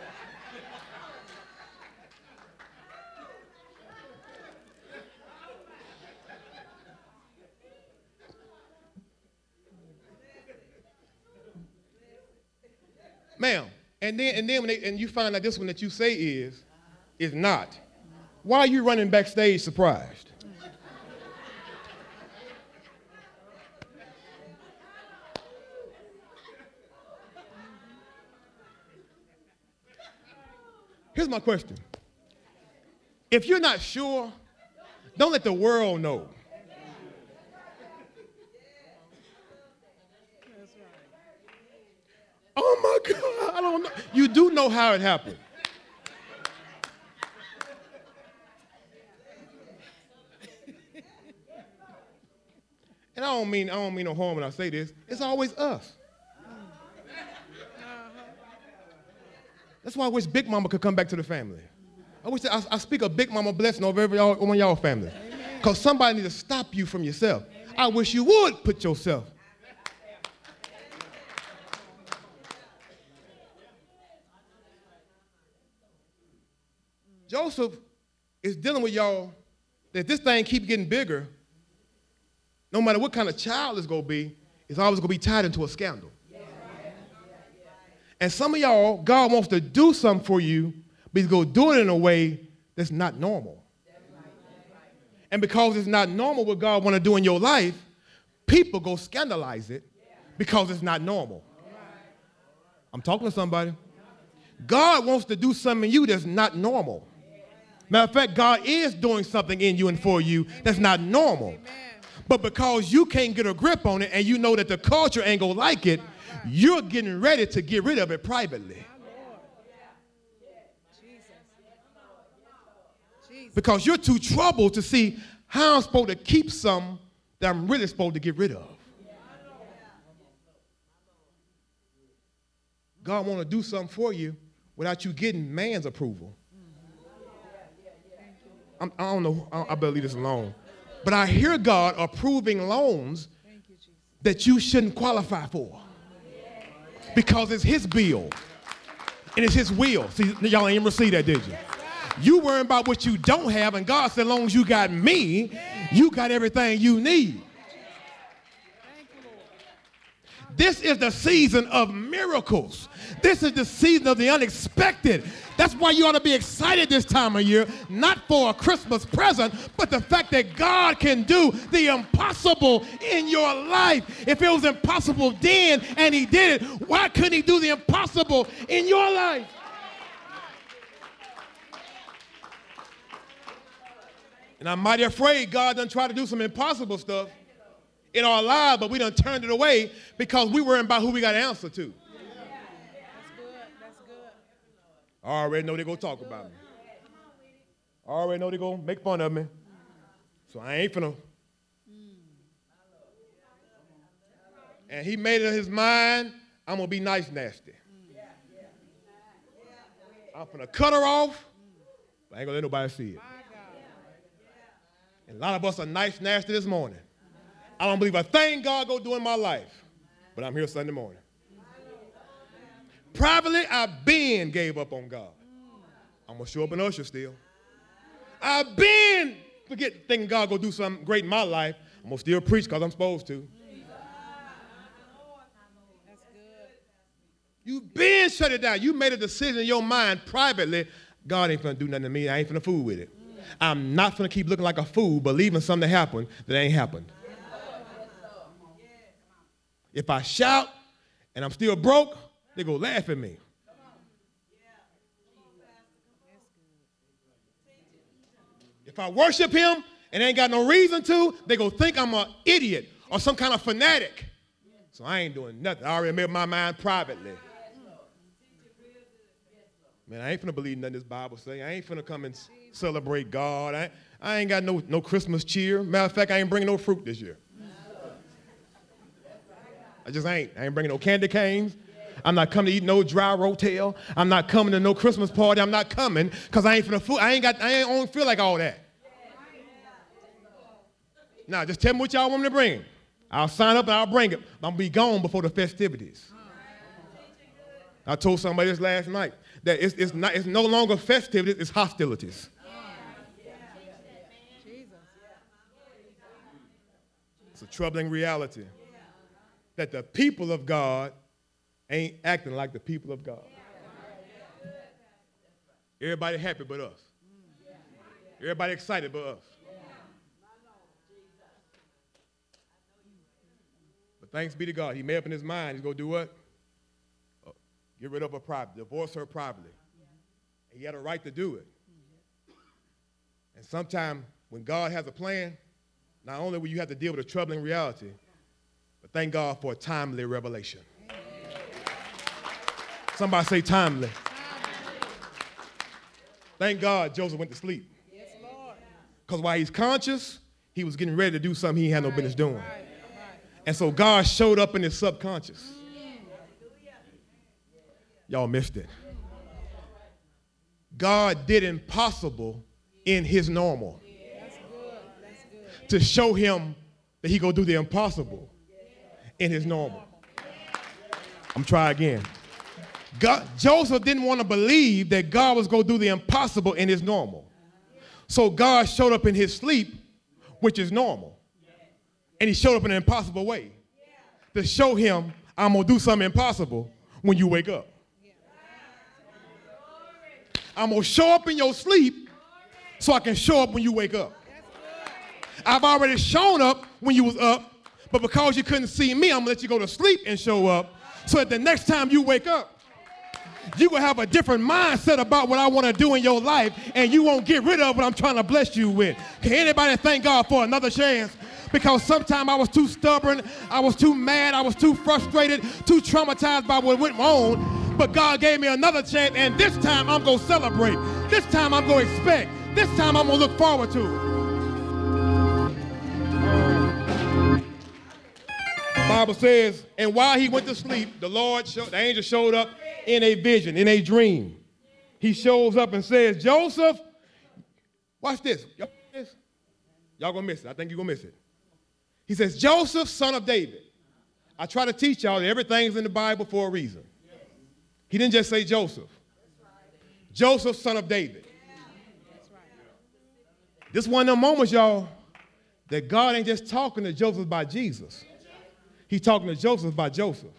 ma'am, and then and then when they, and you find out this one that you say is, is not. Why are you running backstage surprised? Here's my question. If you're not sure, don't let the world know. That's right. Oh my God, I don't know. You do know how it happened. And I don't mean I don't mean no harm when I say this. It's always us. That's why I wish Big Mama could come back to the family. I wish I, I speak a Big Mama blessing over every y'all, one of y'all families. Because somebody needs to stop you from yourself. Amen. I wish you would put yourself. Joseph is dealing with y'all that this thing keep getting bigger. No matter what kind of child it's going to be, it's always going to be tied into a scandal. Yeah. And some of y'all, God wants to do something for you, but he's going to do it in a way that's not normal. And because it's not normal what God want to do in your life, people go scandalize it because it's not normal. I'm talking to somebody. God wants to do something in you that's not normal. Matter of fact, God is doing something in you and for you that's not normal. But because you can't get a grip on it and you know that the culture ain't gonna like it, you're getting ready to get rid of it privately. Because you're too troubled to see how I'm supposed to keep something that I'm really supposed to get rid of. God want to do something for you without you getting man's approval. I'm, I don't know, I, I better leave this alone. But I hear God approving loans that you shouldn't qualify for because it's his bill and it's his will. See, y'all ain't even receive that, did you? You worrying about what you don't have, and God said, as long as you got me, you got everything you need. This is the season of miracles. This is the season of the unexpected. That's why you ought to be excited this time of year, not for a Christmas present, but the fact that God can do the impossible in your life. If it was impossible then and he did it, why couldn't he do the impossible in your life? And I'm mighty afraid God done try to do some impossible stuff in our lives, but we done turned it away because we worrying about who we got to answer to. That's good. That's good. I already know they're going to talk about me. I already know they're going to make fun of me. So I ain't finna. And he made it in his mind, I'm going to be nice nasty. I'm finna cut her off, but I ain't going to let nobody see it. And a lot of us are nice nasty this morning. I don't believe a thing God go do in my life, but I'm here Sunday morning. Privately, I've been gave up on God. I'm going to show up in usher still. I've been forget thinking God go do something great in my life. I'm going to still preach because I'm supposed to. That's good. You've been shut it down. You made a decision in your mind privately. God ain't finna do nothing to me. I ain't finna fool with it. I'm not finna keep looking like a fool, believing something happened that ain't happened. If I shout and I'm still broke, they go laugh at me. If I worship him and ain't got no reason to, they go think I'm an idiot or some kind of fanatic. So I ain't doing nothing. I already made up my mind privately. Man, I ain't finna believe nothing this Bible say. I ain't finna come and celebrate God. I, I ain't got no, no Christmas cheer. Matter of fact, I ain't bringing no fruit this year. I just ain't. I ain't bringing no candy canes. I'm not coming to eat no dry rotel. I'm not coming to no Christmas party. I'm not coming because I ain't finna fool. I ain't got. I ain't, I don't feel like all that. Now, just tell me what y'all want me to bring. I'll sign up and I'll bring it. I'm gonna be gone before the festivities. I told somebody this last night that it's, it's not. It's no longer festivities. It's hostilities. It's a troubling reality that the people of God ain't acting like the people of God. Everybody happy but us. Everybody excited but us. But thanks be to God, he made up in his mind, he's going to do what? Oh, get rid of her privately, divorce her privately. And he had a right to do it. And sometimes when God has a plan, not only will you have to deal with a troubling reality, but thank God for a timely revelation. Somebody say timely. Thank God Joseph went to sleep. Yes, Lord. Because while he's conscious, he was getting ready to do something he had no business doing. Right, right. And so God showed up in his subconscious. Y'all missed it. God did impossible in his normal. That's good. That's good. To show him that he gonna do the impossible in his normal. I'm trying again. God, Joseph didn't want to believe that God was going to do the impossible in his normal. So God showed up in his sleep, which is normal. And he showed up in an impossible way to show him, I'm going to do something impossible when you wake up. I'm going to show up in your sleep so I can show up when you wake up. I've already shown up when you was up, but because you couldn't see me, I'm going to let you go to sleep and show up so that the next time you wake up, you're going to have a different mindset about what I want to do in your life, and you won't get rid of what I'm trying to bless you with. Can anybody thank God for another chance? Because sometimes I was too stubborn, I was too mad, I was too frustrated, too traumatized by what went on, but God gave me another chance, and this time I'm going to celebrate. This time I'm going to expect. This time I'm going to look forward to it. The Bible says, and while he went to sleep, the Lord, showed, the angel showed up in a vision, in a dream. He shows up and says, Joseph, watch this. Y'all, y'all gonna miss it. I think you're gonna miss it. He says, Joseph, son of David. I try to teach y'all that everything's in the Bible for a reason. He didn't just say Joseph. Joseph, son of David. This is one of them moments, y'all, that God ain't just talking to Joseph about Jesus. He's talking to Joseph about Joseph.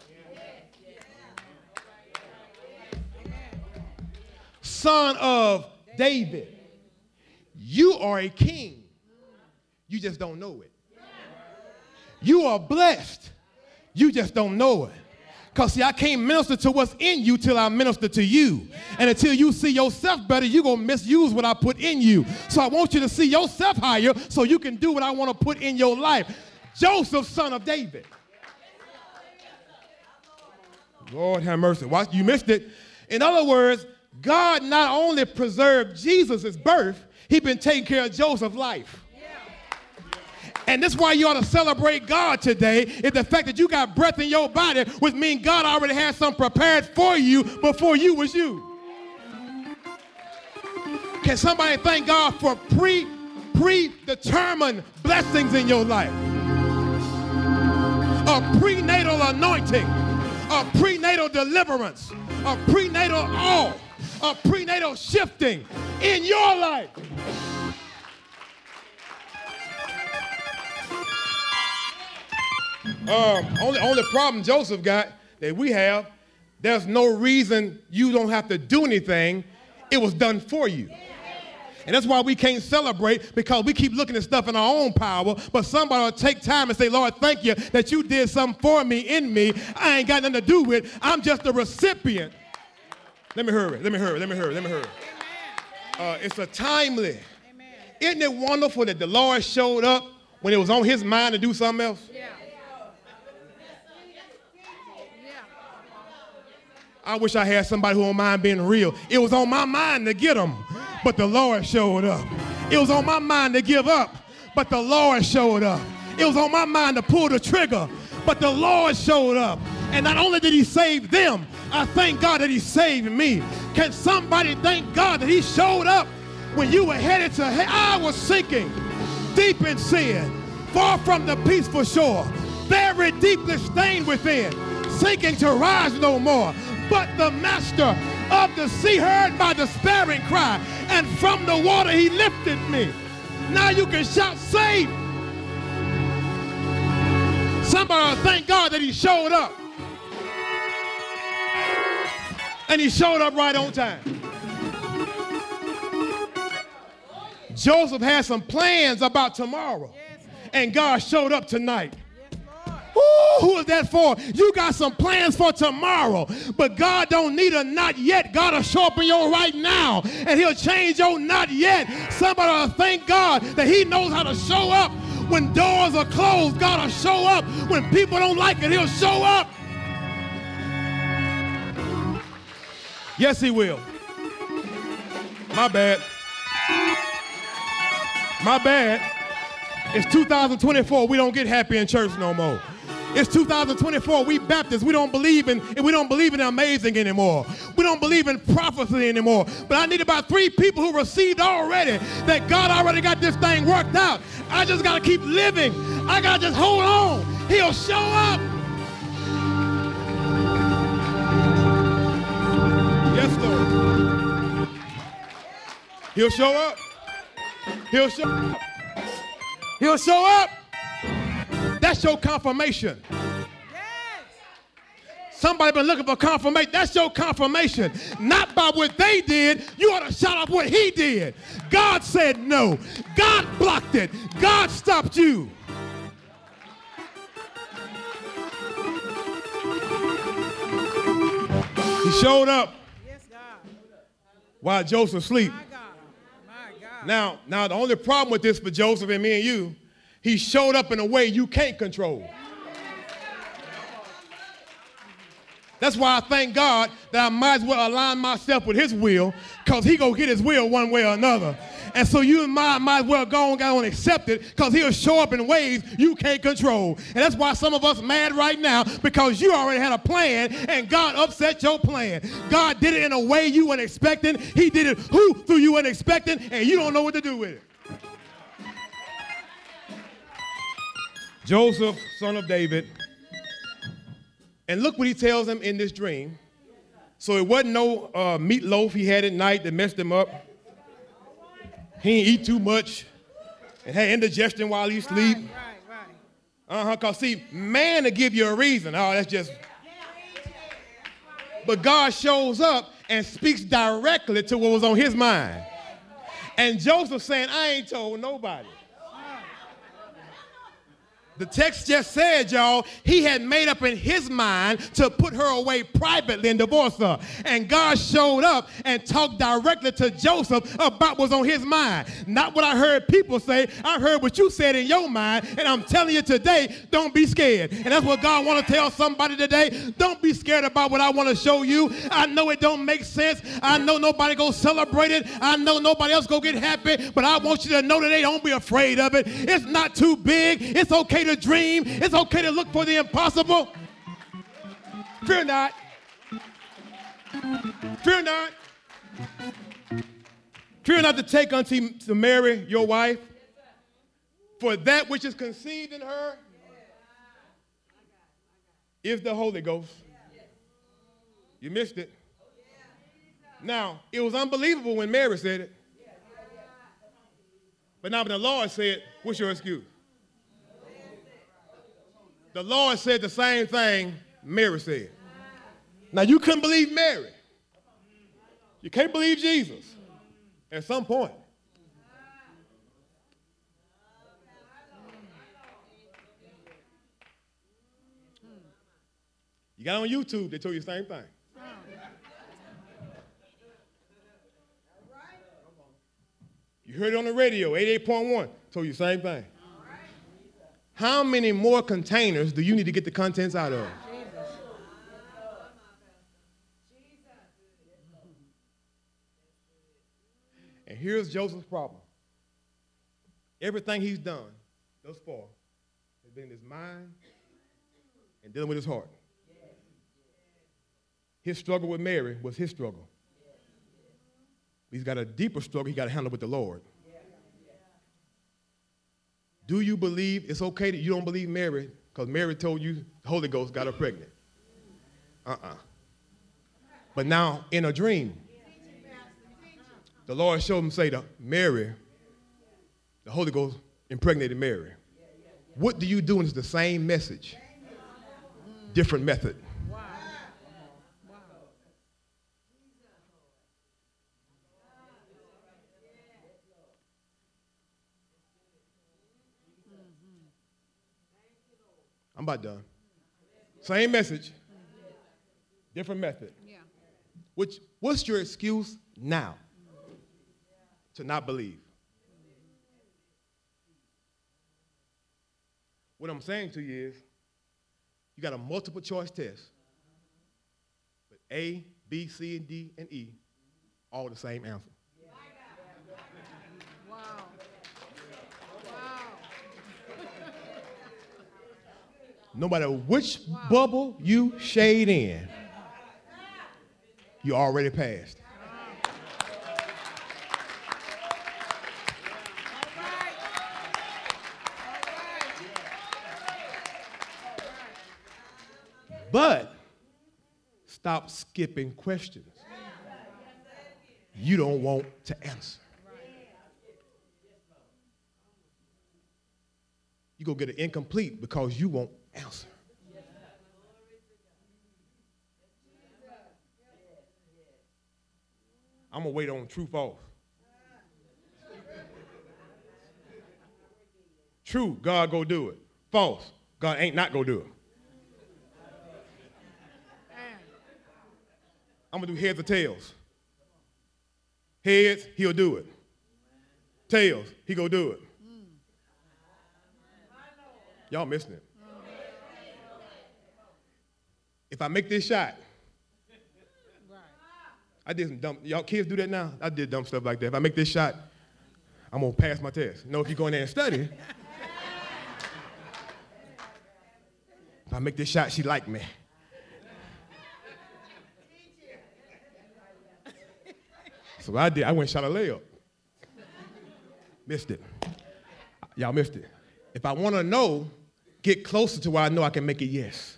Son of David. You are a king. You just don't know it. You are blessed. You just don't know it. Because, see, I can't minister to what's in you till I minister to you. And until you see yourself better, you're going to misuse what I put in you. So I want you to see yourself higher so you can do what I want to put in your life. Joseph, son of David. Lord have mercy. Watch, you missed it. In other words, God not only preserved Jesus' birth, he's been taking care of Joseph's life. And that's why you ought to celebrate God today, is the fact that you got breath in your body, which means God already had something prepared for you before you was you. Can somebody thank God for pre, predetermined blessings in your life? A prenatal anointing, a prenatal deliverance, a prenatal awe, a prenatal shifting in your life. Um, only, only problem Joseph got that we have, there's no reason you don't have to do anything. It was done for you. And that's why we can't celebrate, because we keep looking at stuff in our own power, but somebody will take time and say, Lord, thank you that you did something for me, in me. I ain't got nothing to do with it. I'm just a recipient. Let me hurry, let me hurry, let me hurry, let me hurry. Uh, it's a timely. Isn't it wonderful that the Lord showed up when it was on his mind to do something else? Yeah. I wish I had somebody who don't mind being real. It was on my mind to get them, but the Lord showed up. It was on my mind to give up, but the Lord showed up. It was on my mind to pull the trigger, but the Lord showed up. And not only did he save them, I thank God that he saved me. Can somebody thank God that he showed up when you were headed to hell? I was sinking deep in sin, far from the peaceful shore, very deeply stained within, sinking to rise no more. But the master of the sea heard my despairing cry, and from the water he lifted me. Now you can shout, save. Somebody thank God that he showed up. And he showed up right on time. Joseph had some plans about tomorrow, and God showed up tonight. Ooh, who is that for? You got some plans for tomorrow, but God don't need a not yet. God will show up in your right now, and he'll change your not yet. Somebody will thank God that he knows how to show up. When doors are closed, God will show up. When people don't like it, he'll show up. Yes, he will. My bad. My bad. It's two thousand twenty-four. We don't get happy in church no more. It's two thousand twenty-four. We Baptists, we don't believe in we don't believe in amazing anymore. We don't believe in prophecy anymore. But I need about three people who received already that God already got this thing worked out. I just got to keep living. I got to just hold on. He'll show up. Yes, Lord. He'll show up. He'll show up. He'll show up. That's your confirmation. Yes. Somebody been looking for confirmation. That's your confirmation. Not by what they did. You ought to shout out what he did. God said no. God blocked it. God stopped you. He showed up. while Joseph sleep. My God. My God. Now, now the only problem with this for Joseph and me and you, he showed up in a way you can't control. That's why I thank God that I might as well align myself with his will, because he gonna get his will one way or another. And so you and I might as well go and go and accept it, because he'll show up in ways you can't control. And that's why some of us mad right now, because you already had a plan and God upset your plan. God did it in a way you weren't expecting. He did it who through you weren't expecting, and you don't know what to do with it. Joseph, son of David. And look what he tells him in this dream. So it wasn't no uh, meatloaf he had at night that messed him up. He didn't eat too much and had indigestion while he sleep. Right, right, right. Uh-huh, because see, man will give you a reason. Oh, that's just... But God shows up and speaks directly to what was on his mind. And Joseph saying, I ain't told nobody. The text just said, y'all, he had made up in his mind to put her away privately and divorce her. And God showed up and talked directly to Joseph about what's on his mind. Not what I heard people say. I heard what you said in your mind. And I'm telling you today, don't be scared. And that's what God wants to tell somebody today. Don't be scared about what I want to show you. I know it don't make sense. I know nobody go celebrate it. I know nobody else go get happy. But I want you to know today, don't be afraid of it. It's not too big. It's okay to dream. It's okay to look for the impossible. Fear not. Fear not. Fear not to take unto to Mary, your wife, for that which is conceived in her is the Holy Ghost. You missed it. Now, it was unbelievable when Mary said it. But now when the Lord said, what's your excuse? The Lord said the same thing Mary said. Now, you couldn't believe Mary. You can't believe Jesus at some point. You got on YouTube, they told you the same thing. You heard it on the radio, eighty-eight point one, told you the same thing. How many more containers do you need to get the contents out of? And here's Joseph's problem. Everything he's done thus far has been in his mind and dealing with his heart. His struggle with Mary was his struggle. He's got a deeper struggle he got to handle with the Lord. Do you believe it's okay that you don't believe Mary because Mary told you the Holy Ghost got her pregnant? Uh-uh. But now in a dream, the Lord showed him say to Mary, the Holy Ghost impregnated Mary. What do you do when it's the same message? Different method. I'm about done. Same message, different method. Yeah. Which, what's your excuse now to not believe? What I'm saying to you is, you got a multiple choice test. But A, B, C, and D, and E, all the same answer. Wow. Wow. No matter which wow. bubble you shade in, you already passed. But stop skipping questions you don't want to answer. You go get it incomplete because you won't answer. I'm going to wait on true, false. True, God go do it. False, God ain't not go do it. I'm going to do heads or tails. Heads, he'll do it. Tails, he go do it. Y'all missing it. If I make this shot, I did some dumb, y'all kids do that now? I did dumb stuff like that. If I make this shot, I'm gonna pass my test. No, if you go in there and study, if I make this shot, she like me. So what I did, I went and shot a layup. Missed it. Y'all missed it. If I wanna know, get closer to where I know I can make it yes.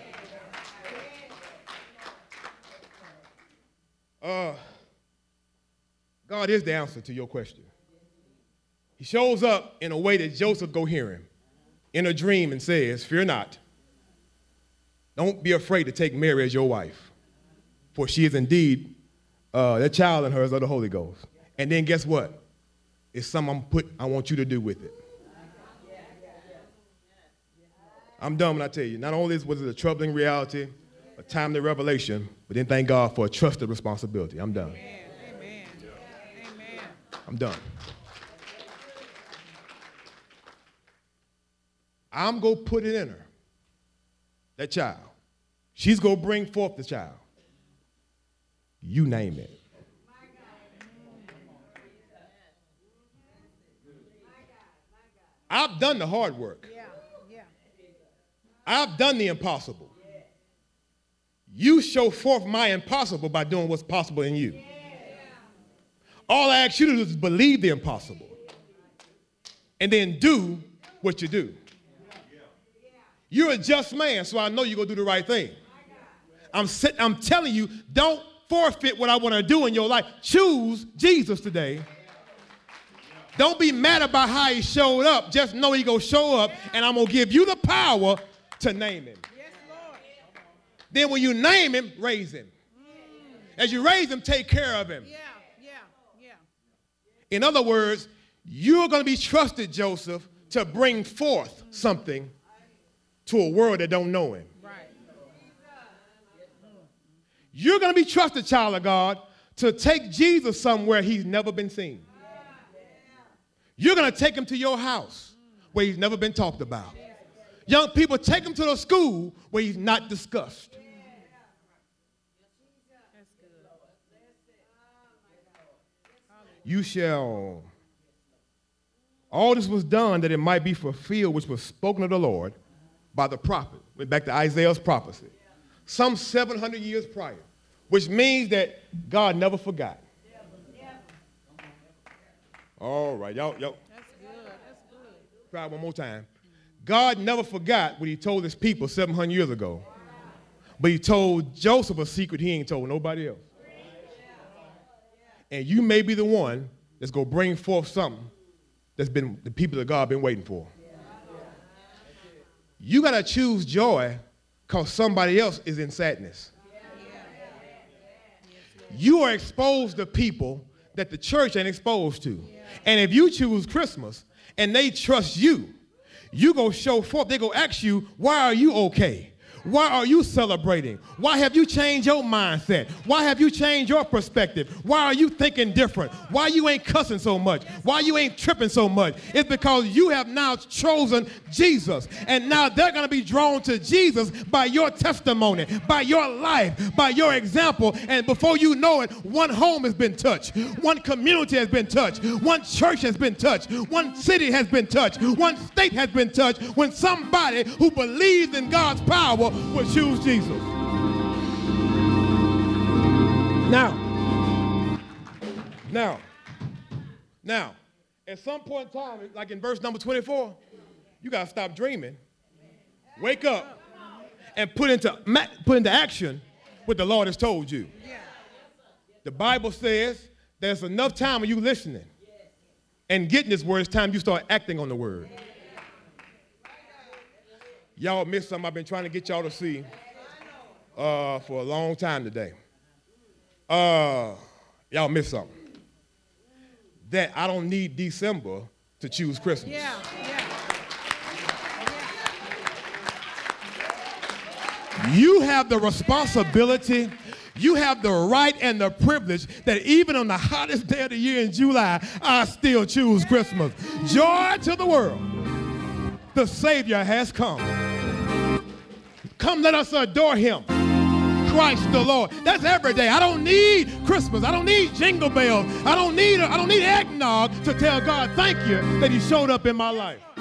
Uh, God is the answer to your question. He shows up in a way that Joseph go hear him in a dream and says, fear not. Don't be afraid to take Mary as your wife, for she is indeed, uh, that child in her is of the Holy Ghost. And then guess what? It's something I'm put, I want you to do with it. I'm done when I tell you, not only was it a troubling reality, a timely revelation, but then thank God for a trusted responsibility. I'm done. Amen. Amen. I'm done. I'm going to put it in her, that child. She's going to bring forth the child. You name it. I've done the hard work. Yeah. Yeah. I've done the impossible. You show forth my impossible by doing what's possible in you. All I ask you to do is believe the impossible and then do what you do. You're a just man, so I know you're going to do the right thing. I'm, sit, I'm telling you, don't forfeit what I want to do in your life. Choose Jesus today. Don't be mad about how he showed up. Just know he's going to show up, and I'm going to give you the power to name him. Yes, Lord. Then when you name him, raise him. As you raise him, take care of him. Yeah. Yeah. Yeah. In other words, you're going to be trusted, Joseph, to bring forth something to a world that don't know him. Right. You're going to be trusted, child of God, to take Jesus somewhere he's never been seen. You're going to take him to your house where he's never been talked about. Young people, take him to the school where he's not discussed. That's good. You shall. All this was done that it might be fulfilled, which was spoken of the Lord by the prophet. Went back to Isaiah's prophecy. Some seven hundred years prior, which means that God never forgot. All right, y'all, y'all. That's good. That's good. Try it one more time. God never forgot what he told his people seven hundred years ago. But he told Joseph a secret he ain't told nobody else. And you may be the one that's going to bring forth something that's been the people of God been waiting for. You got to choose joy because somebody else is in sadness. You are exposed to people that the church ain't exposed to. And if you choose Christmas and they trust you, you go show forth. They go ask you, why are you okay? Why are you celebrating? Why have you changed your mindset? Why have you changed your perspective? Why are you thinking different? Why you ain't cussing so much? Why you ain't tripping so much? It's because you have now chosen Jesus. And now they're going to be drawn to Jesus by your testimony, by your life, by your example. And before you know it, one home has been touched. One community has been touched. One church has been touched. One city has been touched. One state has been touched when somebody who believes in God's power will choose Jesus. Now, now, now, at some point in time, like in verse number twenty-four, you got to stop dreaming, wake up, and put into, put into action what the Lord has told you. The Bible says there's enough time when you listening and getting this word, it's time you start acting on the word. Y'all missed something I've been trying to get y'all to see uh, for a long time today. Uh, y'all missed something. That I don't need December to choose Christmas. Yeah, yeah. You have the responsibility, you have the right and the privilege that even on the hottest day of the year in July, I still choose Christmas. Joy to the world. The Savior has come. Come, let us adore him. Christ the Lord. That's every day. I don't need Christmas. I don't need jingle bells. I don't need I don't need eggnog to tell God thank you that he showed up in my life.